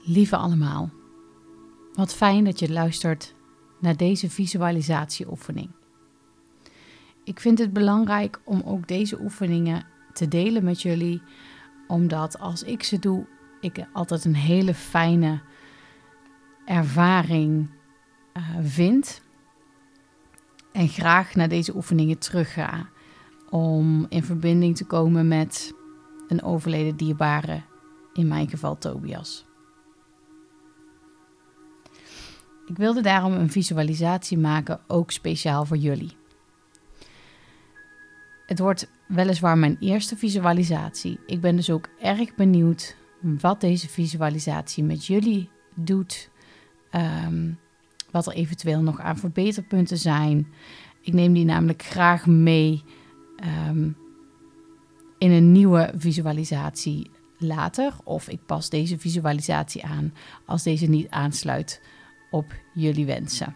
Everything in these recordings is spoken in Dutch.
Lieve allemaal, wat fijn dat je luistert naar deze visualisatieoefening. Ik vind het belangrijk om ook deze oefeningen te delen met jullie, omdat als ik ze doe, ik altijd een hele fijne ervaring vind en graag naar deze oefeningen terug ga om in verbinding te komen met een overleden dierbare, in mijn geval Tobias. Ik wilde daarom een visualisatie maken, ook speciaal voor jullie. Het wordt weliswaar mijn eerste visualisatie. Ik ben dus ook erg benieuwd wat deze visualisatie met jullie doet. Wat er eventueel nog aan verbeterpunten zijn. Ik neem die namelijk graag mee in een nieuwe visualisatie later. Of ik pas deze visualisatie aan als deze niet aansluit op jullie wensen.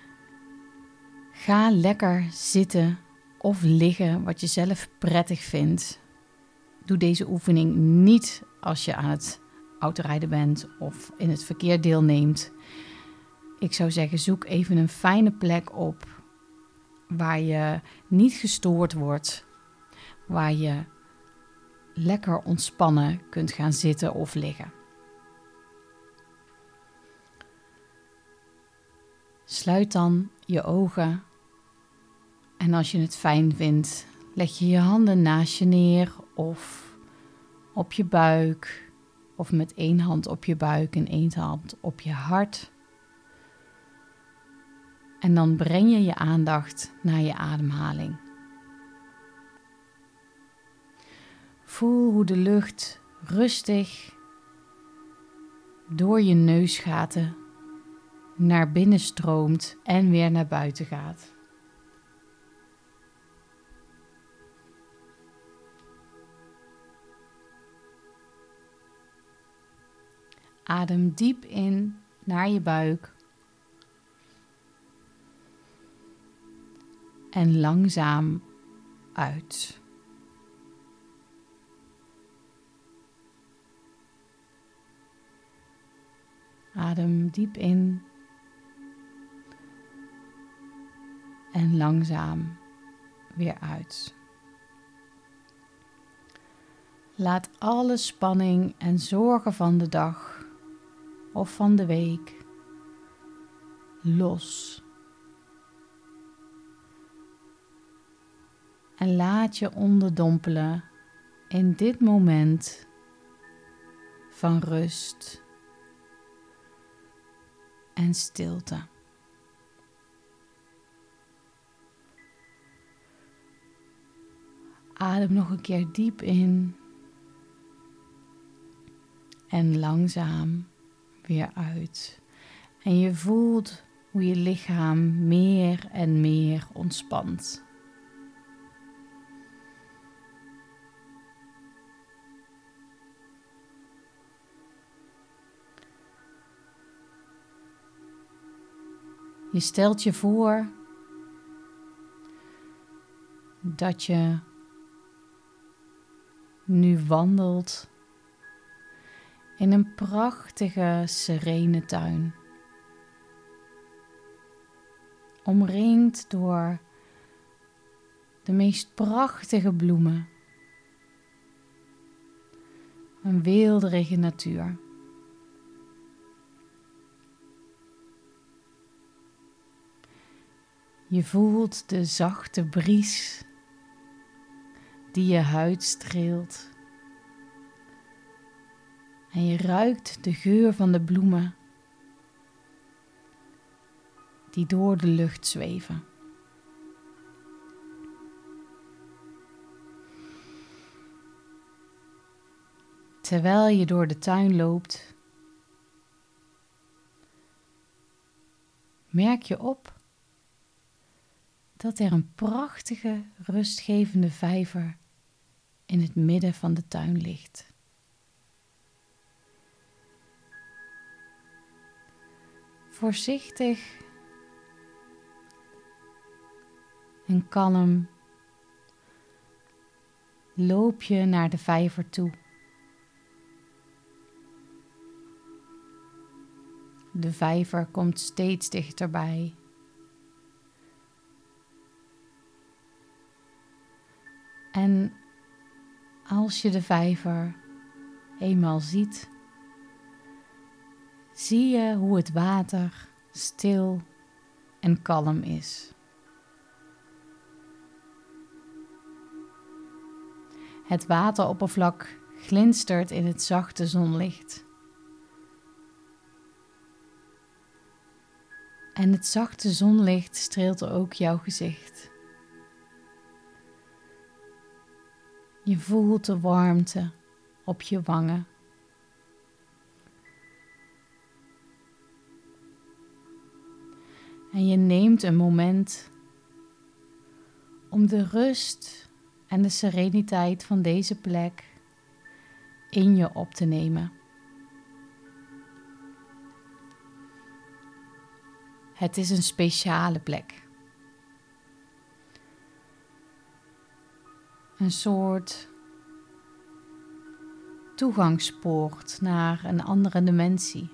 Ga lekker zitten of liggen wat je zelf prettig vindt. Doe deze oefening niet als je aan het autorijden bent of in het verkeer deelneemt. Ik zou zeggen, zoek even een fijne plek op waar je niet gestoord wordt, waar je lekker ontspannen kunt gaan zitten of liggen. Sluit dan je ogen en als je het fijn vindt, leg je je handen naast je neer of op je buik of met één hand op je buik en één hand op je hart. En dan breng je je aandacht naar je ademhaling. Voel hoe de lucht rustig door je neusgaten naar binnen stroomt en weer naar buiten gaat. Adem diep in naar je buik en langzaam uit. Adem diep in en langzaam weer uit. Laat alle spanning en zorgen van de dag of van de week los. En laat je onderdompelen in dit moment van rust en stilte. Adem nog een keer diep in en langzaam weer uit. En je voelt hoe je lichaam meer en meer ontspant. Je stelt je voor dat je nu wandelt in een prachtige, serene tuin. Omringd door de meest prachtige bloemen. Een weelderige natuur. Je voelt de zachte bries die je huid streelt. En je ruikt de geur van de bloemen die door de lucht zweven. Terwijl je door de tuin loopt, merk je op dat er een prachtige, rustgevende vijver in het midden van de tuin ligt. Voorzichtig en kalm loop je naar de vijver toe. De vijver komt steeds dichterbij. En als je de vijver eenmaal ziet, zie je hoe het water stil en kalm is. Het wateroppervlak glinstert in het zachte zonlicht. En het zachte zonlicht streelt ook jouw gezicht. Je voelt de warmte op je wangen. En je neemt een moment om de rust en de sereniteit van deze plek in je op te nemen. Het is een speciale plek. Een soort toegangspoort naar een andere dimensie.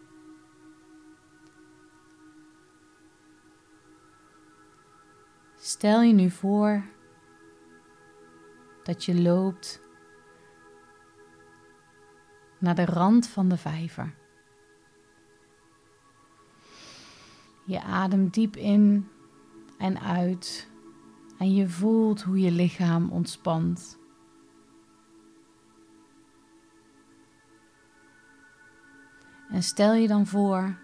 Stel je nu voor dat je loopt naar de rand van de vijver. Je ademt diep in en uit en je voelt hoe je lichaam ontspant. En stel je dan voor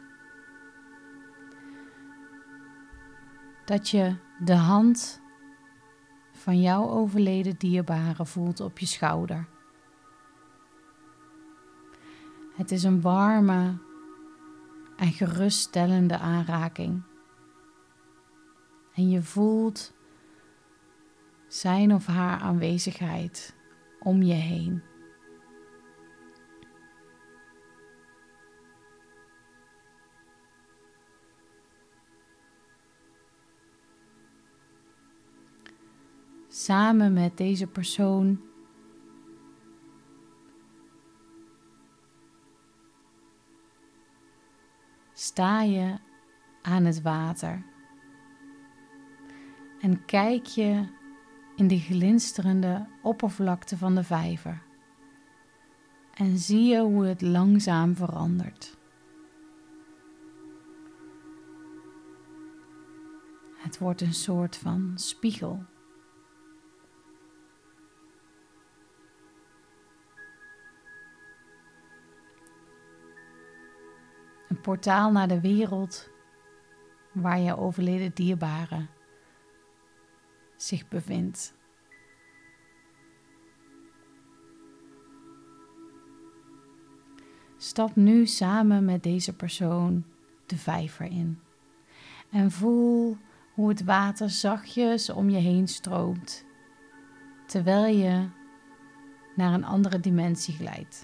dat je de hand van jouw overleden dierbare voelt op je schouder. Het is een warme en geruststellende aanraking. En je voelt zijn of haar aanwezigheid om je heen. Samen met deze persoon sta je aan het water en kijk je in de glinsterende oppervlakte van de vijver en zie je hoe het langzaam verandert. Het wordt een soort van spiegel. Een portaal naar de wereld waar je overleden dierbare zich bevindt. Stap nu samen met deze persoon de vijver in en voel hoe het water zachtjes om je heen stroomt, terwijl je naar een andere dimensie glijdt.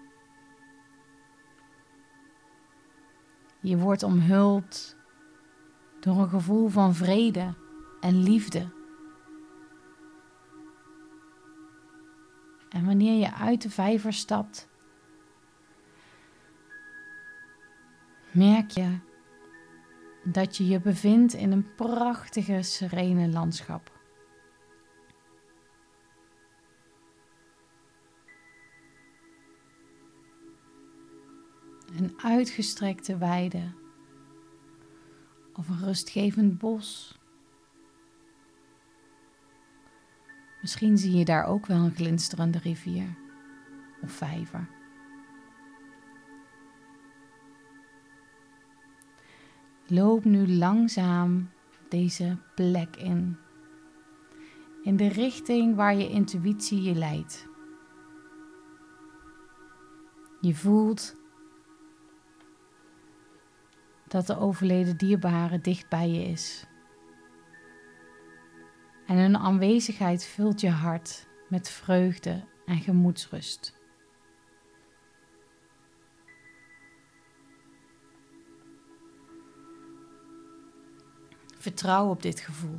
Je wordt omhuld door een gevoel van vrede en liefde. En wanneer je uit de vijver stapt, merk je dat je je bevindt in een prachtige, serene landschap. Een uitgestrekte weide of een rustgevend bos. Misschien zie je daar ook wel een glinsterende rivier of vijver. Loop nu langzaam deze plek in de richting waar je intuïtie je leidt. Je voelt dat de overleden dierbare dicht bij je is. En hun aanwezigheid vult je hart met vreugde en gemoedsrust. Vertrouw op dit gevoel.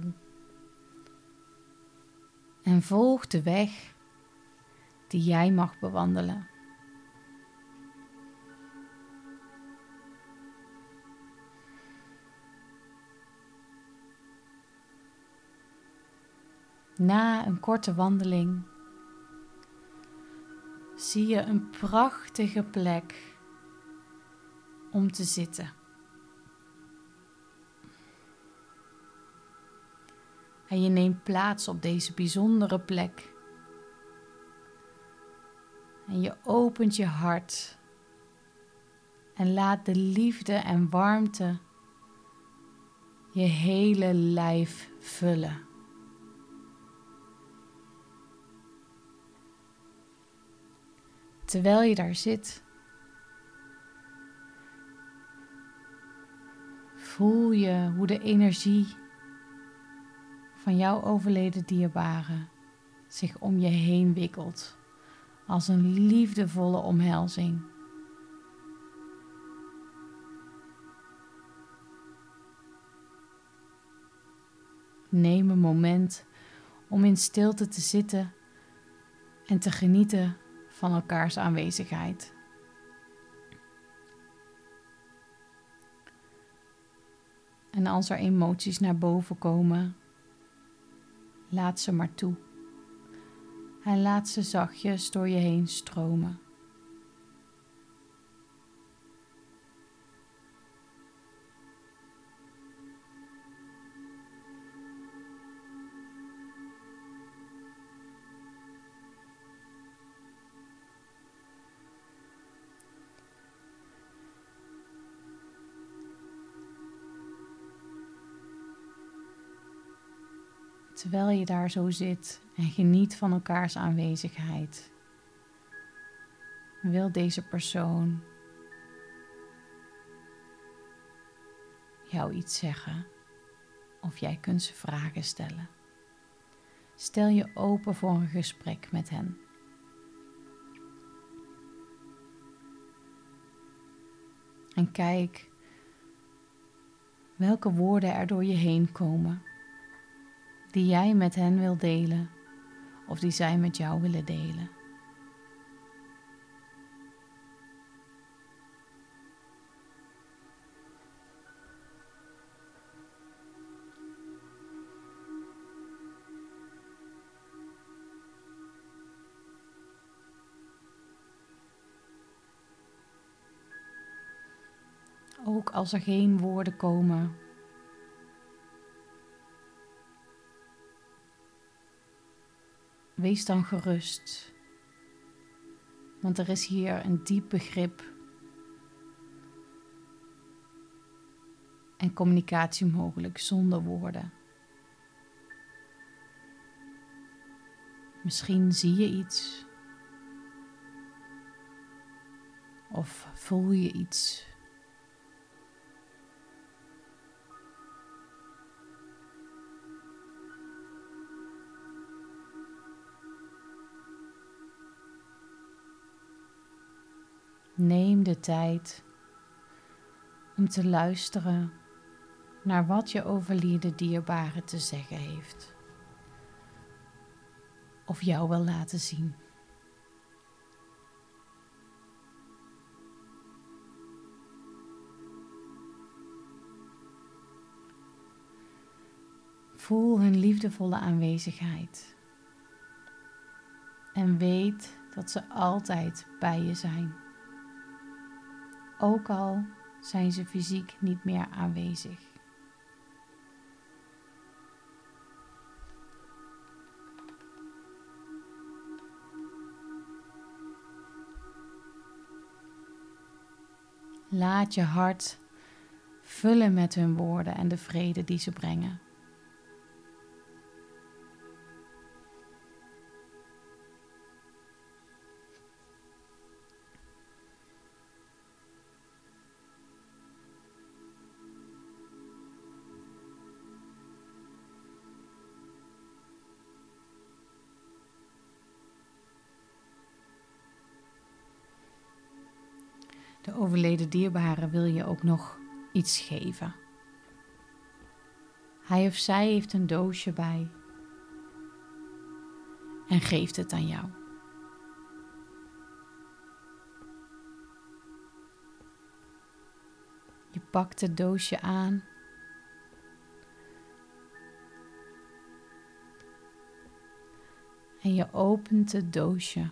En volg de weg die jij mag bewandelen. Na een korte wandeling zie je een prachtige plek om te zitten. En je neemt plaats op deze bijzondere plek. En je opent je hart en laat de liefde en warmte je hele lijf vullen. Terwijl je daar zit, voel je hoe de energie van jouw overleden dierbare zich om je heen wikkelt als een liefdevolle omhelzing. Neem een moment om in stilte te zitten en te genieten van elkaars aanwezigheid. En als er emoties naar boven komen, laat ze maar toe. En laat ze zachtjes door je heen stromen. Terwijl je daar zo zit en geniet van elkaars aanwezigheid, wil deze persoon jou iets zeggen of jij kunt ze vragen stellen. Stel je open voor een gesprek met hen. En kijk welke woorden er door je heen komen, die jij met hen wil delen of die zij met jou willen delen. Ook als er geen woorden komen, wees dan gerust, want er is hier een diep begrip en communicatie mogelijk zonder woorden. Misschien zie je iets of voel je iets. Neem de tijd om te luisteren naar wat je overleden dierbare te zeggen heeft. Of jou wil laten zien. Voel hun liefdevolle aanwezigheid. En weet dat ze altijd bij je zijn. Ook al zijn ze fysiek niet meer aanwezig. Laat je hart vullen met hun woorden en de vrede die ze brengen. De overleden dierbare wil je ook nog iets geven. Hij of zij heeft een doosje bij en geeft het aan jou. Je pakt het doosje aan En je opent het doosje.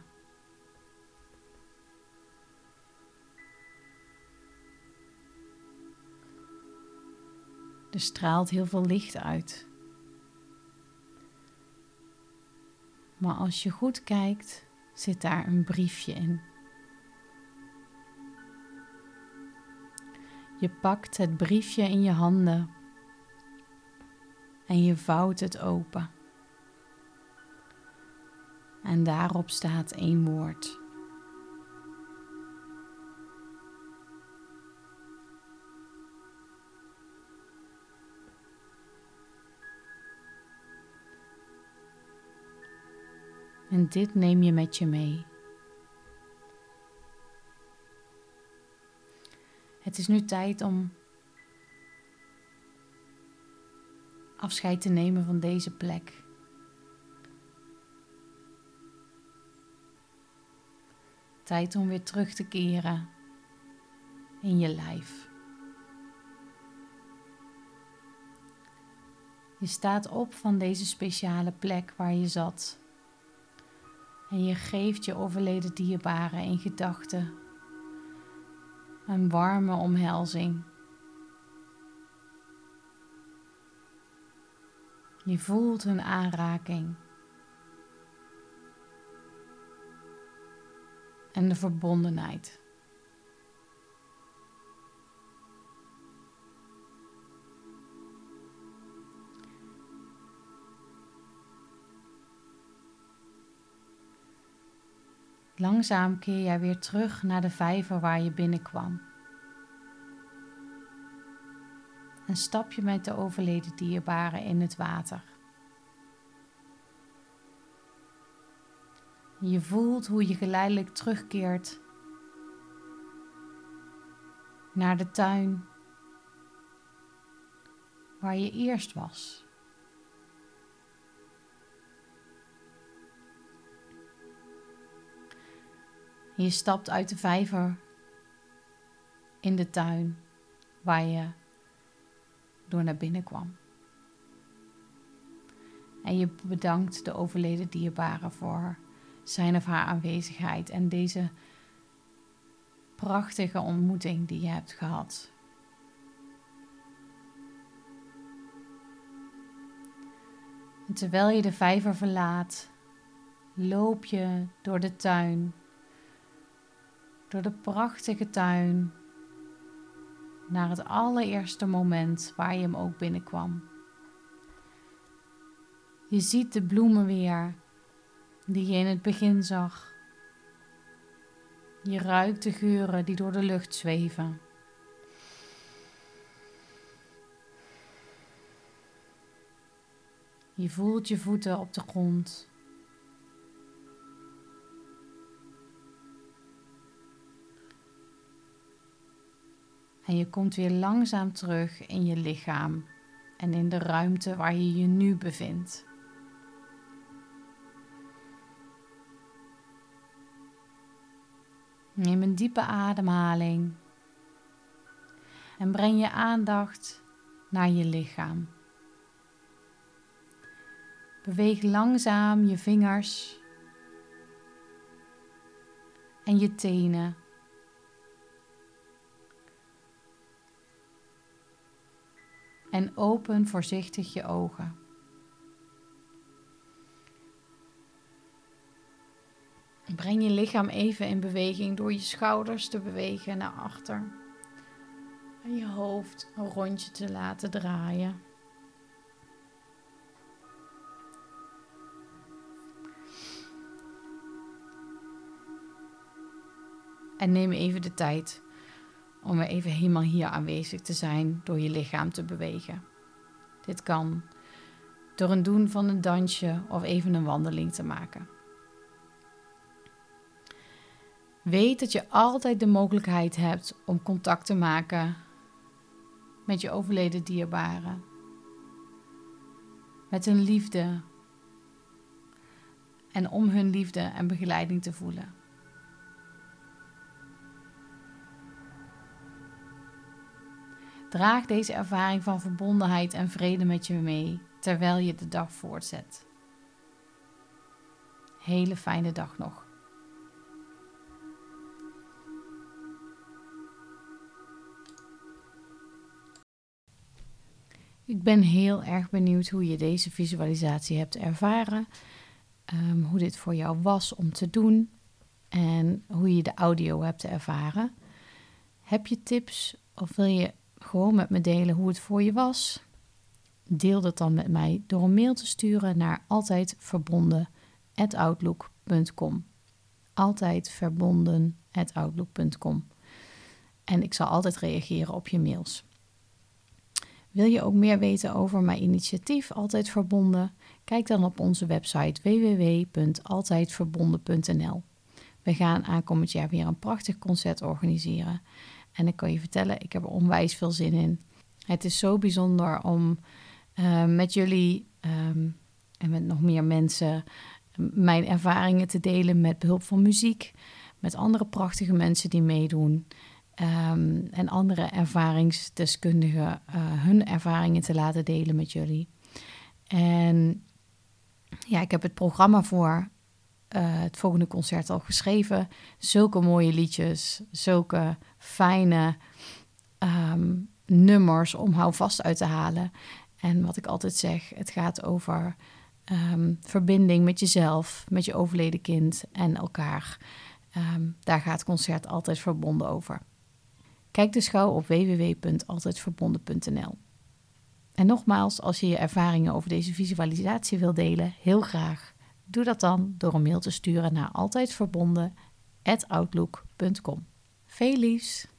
Er straalt heel veel licht uit. Maar als je goed kijkt, zit daar een briefje in. Je pakt het briefje in je handen en je vouwt het open. En daarop staat 1 woord. En dit neem je met je mee. Het is nu tijd om afscheid te nemen van deze plek. Tijd om weer terug te keren in je lijf. Je staat op van deze speciale plek waar je zat. En je geeft je overleden dierbaren in gedachten een warme omhelzing. Je voelt hun aanraking. En de verbondenheid. Langzaam keer jij weer terug naar de vijver waar je binnenkwam. En stap je met de overleden dierbaren in het water. Je voelt hoe je geleidelijk terugkeert naar de tuin waar je eerst was. Je stapt uit de vijver in de tuin waar je door naar binnen kwam. En je bedankt de overleden dierbare voor zijn of haar aanwezigheid en deze prachtige ontmoeting die je hebt gehad. En terwijl je de vijver verlaat, loop je door de tuin, door de prachtige tuin, naar het allereerste moment waar je hem ook binnenkwam. Je ziet de bloemen weer die je in het begin zag. Je ruikt de geuren die door de lucht zweven. Je voelt je voeten op de grond. En je komt weer langzaam terug in je lichaam en in de ruimte waar je je nu bevindt. Neem een diepe ademhaling en breng je aandacht naar je lichaam. Beweeg langzaam je vingers en je tenen. En open voorzichtig je ogen. Breng je lichaam even in beweging door je schouders te bewegen naar achter. En je hoofd een rondje te laten draaien. En neem even de tijd om weer even helemaal hier aanwezig te zijn door je lichaam te bewegen. Dit kan door het doen van een dansje of even een wandeling te maken. Weet dat je altijd de mogelijkheid hebt om contact te maken met je overleden dierbaren. Met hun liefde. En om hun liefde en begeleiding te voelen. Draag deze ervaring van verbondenheid en vrede met je mee terwijl je de dag voortzet. hele fijne dag nog. Ik ben heel erg benieuwd hoe je deze visualisatie hebt ervaren. Hoe dit voor jou was om te doen. En hoe je de audio hebt ervaren. Heb je tips of wil je gewoon met me delen hoe het voor je was? Deel dat dan met mij door een mail te sturen naar altijdverbonden@outlook.com. Altijdverbonden@outlook.com. En ik zal altijd reageren op je mails. Wil je ook meer weten over mijn initiatief Altijd Verbonden? Kijk dan op onze website www.altijdverbonden.nl. We gaan aankomend jaar weer een prachtig concert organiseren. En ik kan je vertellen, ik heb er onwijs veel zin in. Het is zo bijzonder om met jullie en met nog meer mensen mijn ervaringen te delen met behulp van muziek. Met andere prachtige mensen die meedoen. En andere ervaringsdeskundigen hun ervaringen te laten delen met jullie. En ja, ik heb het programma voor het volgende concert al geschreven. Zulke mooie liedjes, zulke fijne nummers om houvast uit te halen. En wat ik altijd zeg, het gaat over verbinding met jezelf, met je overleden kind en elkaar. Daar gaat het concert Altijd Verbonden over. Kijk dus gauw op www.altijdverbonden.nl. En nogmaals, als je je ervaringen over deze visualisatie wil delen, heel graag. Doe dat dan door een mail te sturen naar altijdverbonden@outlook.com. Veel liefs!